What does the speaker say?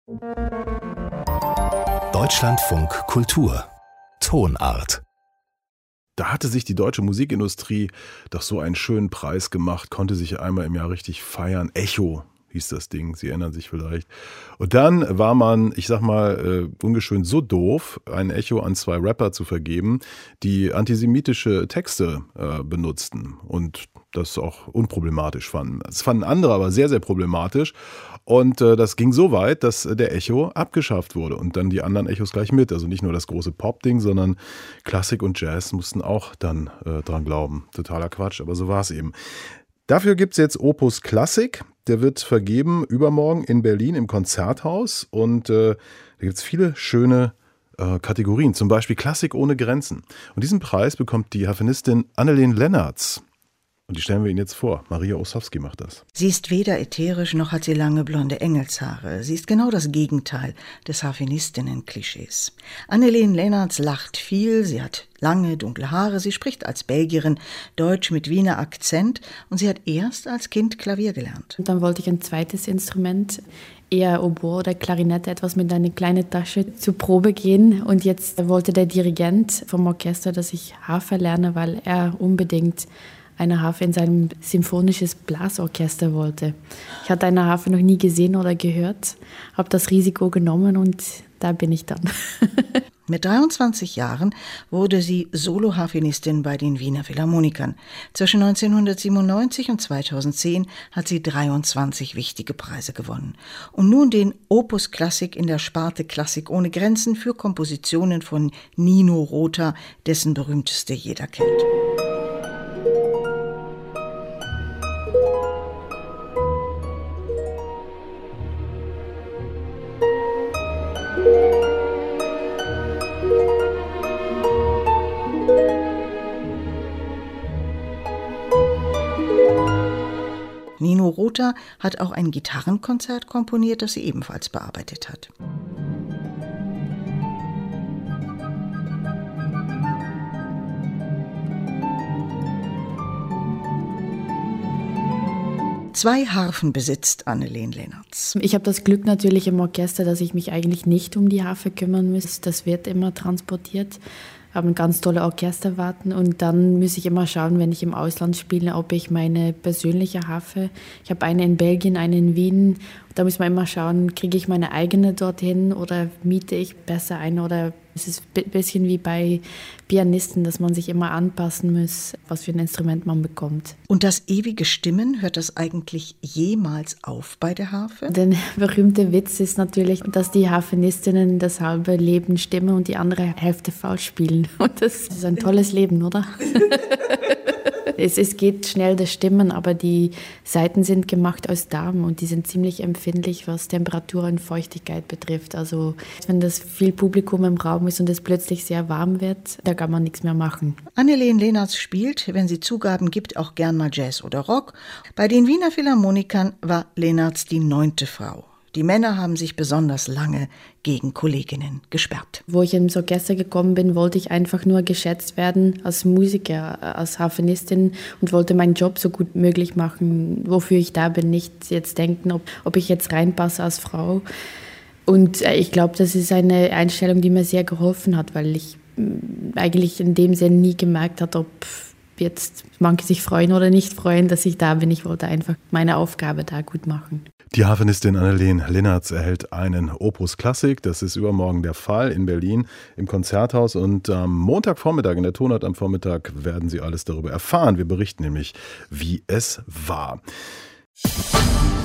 Deutschlandfunk Kultur Tonart. Da hatte sich die deutsche Musikindustrie doch so einen schönen Preis gemacht, konnte sich einmal im Jahr richtig feiern. Echo hieß das Ding, Sie erinnern sich vielleicht. Und dann war man, ich sag mal, ungeschönt so doof, ein Echo an 2 Rapper zu vergeben, die antisemitische Texte benutzten und das auch unproblematisch fanden. Das fanden andere aber sehr, sehr problematisch. Und das ging so weit, dass der Echo abgeschafft wurde und dann die anderen Echos gleich mit. Also nicht nur das große Pop-Ding, sondern Klassik und Jazz mussten auch dann dran glauben. Totaler Quatsch, aber so war es eben. Dafür gibt es jetzt Opus Klassik. Der wird vergeben übermorgen in Berlin im Konzerthaus. Und da gibt es viele schöne Kategorien, zum Beispiel Klassik ohne Grenzen. Und diesen Preis bekommt die Harfenistin Anneleen Lennartz. Und die stellen wir Ihnen jetzt vor. Maria Ossowski macht das. Sie ist weder ätherisch, noch hat sie lange blonde Engelshaare. Sie ist genau das Gegenteil des Harfenistinnen-Klischees. Anneleen Lennartz lacht viel, sie hat lange, dunkle Haare, sie spricht als Belgierin Deutsch mit Wiener Akzent und sie hat erst als Kind Klavier gelernt. Und dann wollte ich ein zweites Instrument, eher Oboe oder Klarinette, etwas mit einer kleinen Tasche zur Probe gehen. Und jetzt wollte der Dirigent vom Orchester, dass ich Harfe lerne, weil er unbedingt eine Harfe in seinem symphonisches Blasorchester wollte. Ich hatte eine Harfe noch nie gesehen oder gehört, habe das Risiko genommen und da bin ich dann. Mit 23 Jahren wurde sie Solo-Harfenistin bei den Wiener Philharmonikern. Zwischen 1997 und 2010 hat sie 23 wichtige Preise gewonnen. Und nun den Opus Klassik in der Sparte Klassik ohne Grenzen für Kompositionen von Nino Rota, dessen berühmteste jeder kennt. Nino Rota hat auch ein Gitarrenkonzert komponiert, das sie ebenfalls bearbeitet hat. Zwei Harfen besitzt Anneleen Lennartz. Ich habe das Glück natürlich im Orchester, dass ich mich eigentlich nicht um die Harfe kümmern muss. Das wird immer transportiert. Haben ganz tolle Orchesterwarten und dann muss ich immer schauen, wenn ich im Ausland spiele, ob ich meine persönliche Harfe, ich habe eine in Belgien, eine in Wien, da muss man immer schauen, kriege ich meine eigene dorthin oder miete ich besser eine oder es ist ein bisschen wie bei Pianisten, dass man sich immer anpassen muss, was für ein Instrument man bekommt. Und das ewige Stimmen, hört das eigentlich jemals auf bei der Harfe? Der berühmte Witz ist natürlich, dass die Harfenistinnen das halbe Leben stimmen und die andere Hälfte falsch spielen. Und das ist ein tolles Leben, oder? Es geht schnell das Stimmen, aber die Saiten sind gemacht aus Darm und die sind ziemlich empfindlich, was Temperatur und Feuchtigkeit betrifft. Also wenn das viel Publikum im Raum ist und es plötzlich sehr warm wird, da kann man nichts mehr machen. Anneleen Lennartz spielt, wenn sie Zugaben gibt, auch gern mal Jazz oder Rock. Bei den Wiener Philharmonikern war Lennartz die 9. Frau. Die Männer haben sich besonders lange gegen Kolleginnen gesperrt. Wo ich ins Orchester gekommen bin, wollte ich einfach nur geschätzt werden als Musiker, als Harfenistin und wollte meinen Job so gut möglich machen, wofür ich da bin. Nicht jetzt denken, ob ich jetzt reinpasse als Frau. Und ich glaube, das ist eine Einstellung, die mir sehr geholfen hat, weil ich eigentlich in dem Sinn nie gemerkt habe, ob jetzt manche sich freuen oder nicht freuen, dass ich da bin. Ich wollte einfach meine Aufgabe da gut machen. Die Harfenistin Anneleen Lennartz erhält einen Opus Klassik. Das ist übermorgen der Fall in Berlin im Konzerthaus. Und am Montagvormittag, in der Tonart am Vormittag, werden Sie alles darüber erfahren. Wir berichten nämlich, wie es war.